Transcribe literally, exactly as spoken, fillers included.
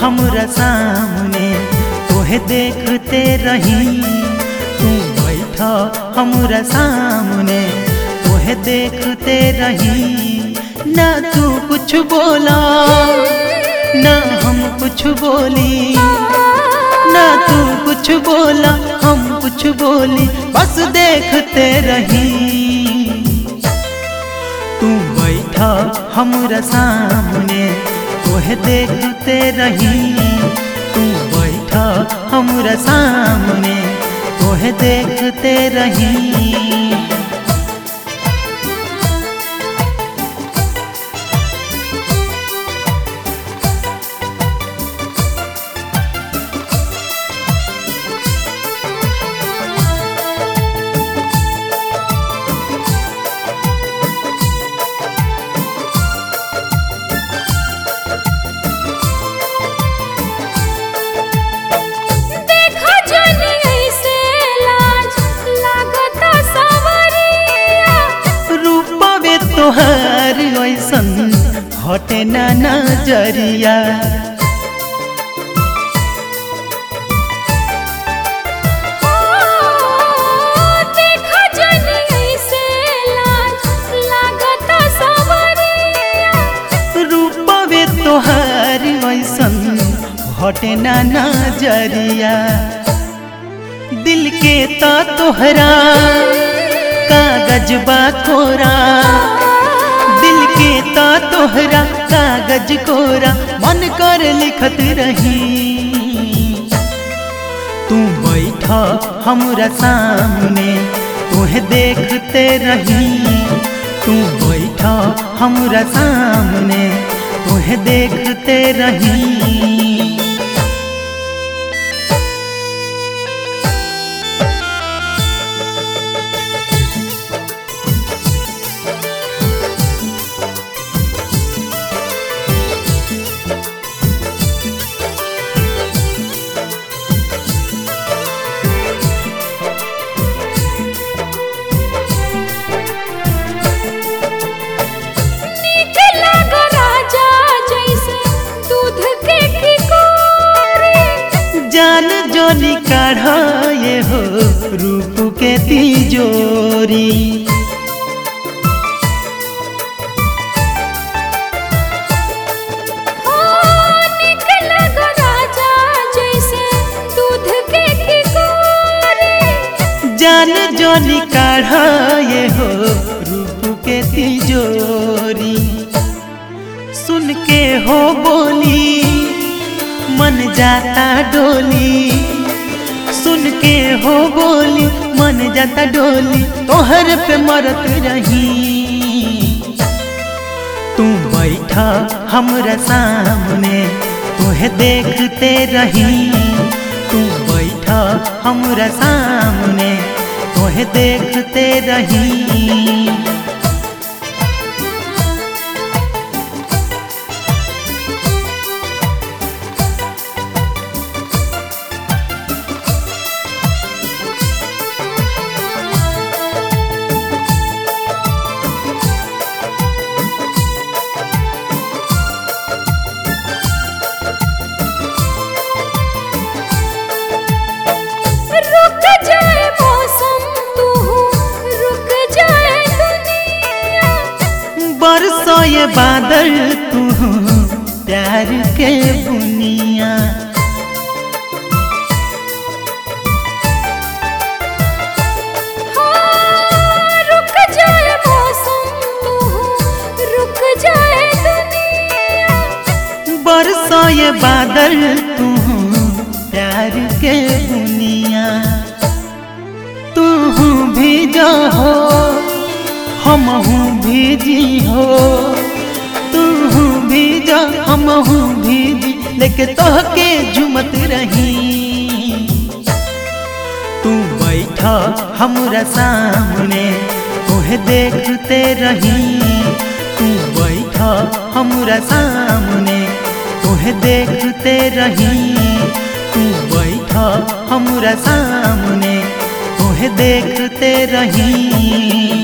हमरा सामने तोहे देखते रही। तू बैठा हमरा सामने तोहे देखते रही। ना तू कुछ बोला ना हम कुछ बोली, ना तू कुछ बोला हम कुछ बोली, बस देखते रही। तू बैठा हमरा सामने तोहे देखते रही। तू बैठा हमरा सामने तोहे देखते रही। तोहार ऐसन हटे ना नजरिया। रूपवे तोहार ऐसन हटे ना नजरिया। दिल के ता तोहरा कागज बा कोरा, दिल के ता तोहरा कागज कोरा, मन कर लिखत रही। तू बैठा हमरा सामने तोहे देखते रही। तू बैठा हमरा सामने तोहे देखते रही। जान जोनी काढ़ा ये हो रूप के तिजोरी। जान जोनी काढ़ा ये हो रूप के तिजोरी। सुन के हो बोली मन जाता डोली, सुन के हो बोली मन जाता डोली, तोहर पे मरत रही। तू बैठा हमरा सामने तोहे देखते रही। तू बैठा हमरा सामने तोहे देखते रही। बरसो ये बादल तू प्यार के बुनिया। हाँ, रुक जाए मौसम तू रुक जाए दुनिया। बरसो ये बादल तू प्यार के बुनिया। तू भी जा हो हमहू भीजी हो, तू भीजा हमहू भीजी, लेके तोहके झुमत रही। तू बैठा हमरा सामने तोहे देखते रही। तू बैठा हमरा सामने तोहे देखते रही। तू बैठा हमरा सामने तोहे देखते रही।